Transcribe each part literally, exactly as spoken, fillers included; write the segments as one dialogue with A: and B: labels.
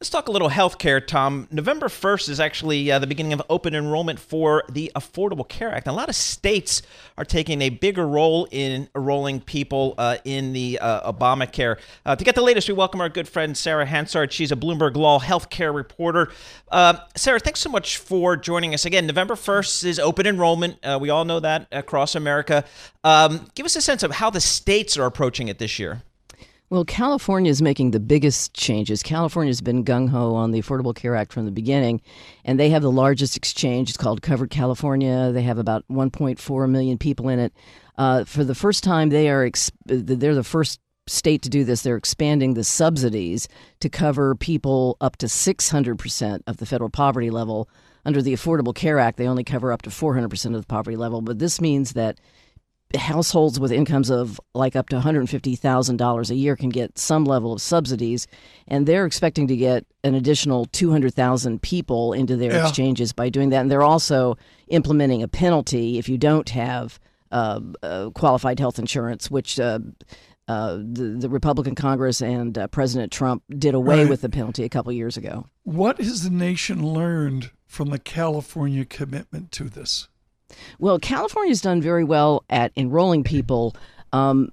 A: Let's talk a little healthcare, Tom. November first is actually uh, the beginning of open enrollment for the Affordable Care Act. And a lot of states are taking a bigger role in enrolling people uh, in the uh, Obamacare. Uh, to get the latest, we welcome our good friend Sarah Hansard. She's a Bloomberg Law healthcare reporter. Uh, Sarah, thanks so much for joining us. Again, November first is open enrollment. Uh, we all know that across America. Um, give us a sense of how the states are approaching it this year.
B: Well, California is making the biggest changes. California has been gung-ho on the Affordable Care Act from the beginning, and they have the largest exchange. It's called Covered California. They have about one point four million people in it. Uh, for the first time, they are ex- they're the first state to do this. They're expanding the subsidies to cover people up to six hundred percent of the federal poverty level. Under the Affordable Care Act, they only cover up to four hundred percent of the poverty level, but this means that households with incomes of like up to one hundred fifty thousand dollars a year can get some level of subsidies, and they're expecting to get an additional two hundred thousand people into their yeah. exchanges by doing that. And they're also implementing a penalty if you don't have uh, uh, qualified health insurance, which uh, uh, the, the Republican Congress and uh, President Trump did away right. with the penalty a couple years ago.
C: What has the nation learned from the California commitment to this?
B: Well, California's done very well at enrolling people, um,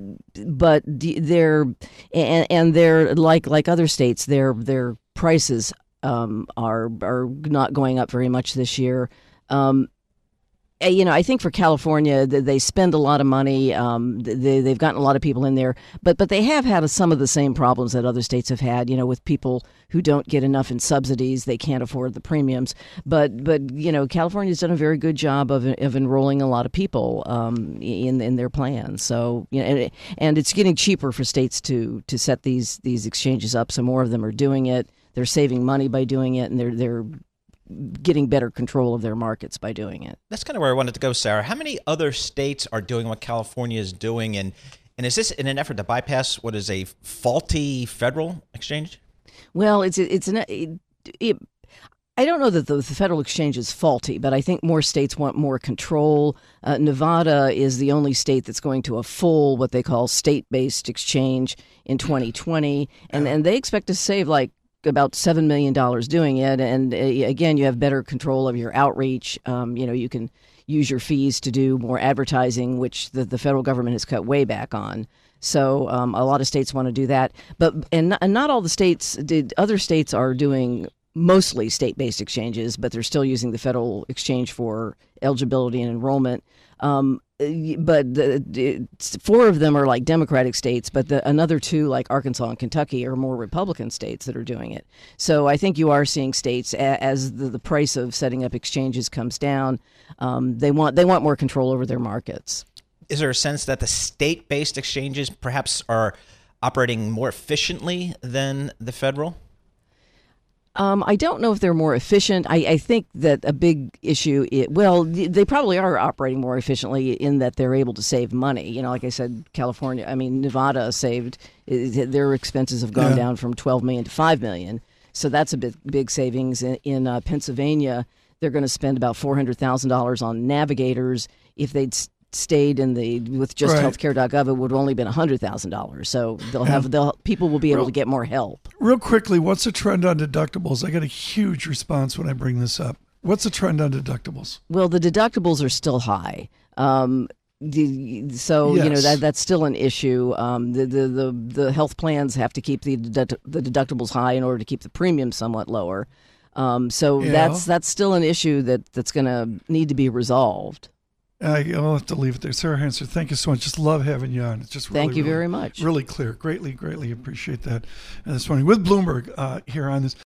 B: but they're and, and they're like like other states. Their their prices um, are are not going up very much this year. Um, You know, I think for California, they spend a lot of money. Um, they, they've gotten a lot of people in there, but but they have had some of the same problems that other states have had. You know, with people who don't get enough in subsidies, they can't afford the premiums. But but you know, California's done a very good job of of enrolling a lot of people um, in in their plans. So you know, and, and it's getting cheaper for states to to set these these exchanges up. So more of them are doing it. They're saving money by doing it, and they're they're getting better control of their markets by doing it.
A: That's kind of where I wanted to go, Sarah. How many other states are doing what California is doing? And, and is this in an effort to bypass what is a faulty federal exchange?
B: Well, it's it's an it, it, I don't know that the, the federal exchange is faulty, but I think more states want more control. Uh, Nevada is the only state that's going to a full, what they call state-based exchange in twenty twenty, and and they expect to save like about seven million dollars doing it. And uh, again, you have better control of your outreach. Um, you know, you can use your fees to do more advertising, which the, the federal government has cut way back on. So um, a lot of states want to do that. But and not, and not all the states did. Other states are doing mostly state-based exchanges, but they're still using the federal exchange for eligibility and enrollment. Um, but the, the, four of them are like Democratic states, but the, another two, like Arkansas and Kentucky, are more Republican states that are doing it. So I think you are seeing states, a, as the, the price of setting up exchanges comes down, um, they want they want more control over their markets.
A: Is there a sense that the state-based exchanges perhaps are operating more efficiently than the federal?
B: Um, I don't know if they're more efficient. I, I think that a big issue, is, well, they probably are operating more efficiently in that they're able to save money. You know, like I said, California, I mean, Nevada saved, their expenses have gone yeah. down from twelve million dollars to five million dollars. So that's a big, big savings. In, in uh, Pennsylvania, they're going to spend about four hundred thousand dollars on navigators. If they'd stayed in the with just
C: right.
B: healthcare dot gov, it would have only been one hundred thousand dollars. So they'll have they'll people will be able
C: real,
B: to get more help.
C: Real quickly, what's the trend on deductibles? I get a huge response when I bring this up. What's the trend on deductibles?
B: Well, the deductibles are still high. Um, the, so
C: yes.
B: you know that that's still an issue. Um, the, the the the health plans have to keep the dedu- the deductibles high in order to keep the premium somewhat lower. Um, so
C: yeah.
B: that's that's still an issue that that's going to need to be resolved.
C: I'll have to leave it there. Sarah Hansard, thank you so much. Just love having you on. It's just really,
B: thank you
C: really,
B: very much.
C: Really clear. Greatly, greatly appreciate that. And this morning with Bloomberg uh, here on this.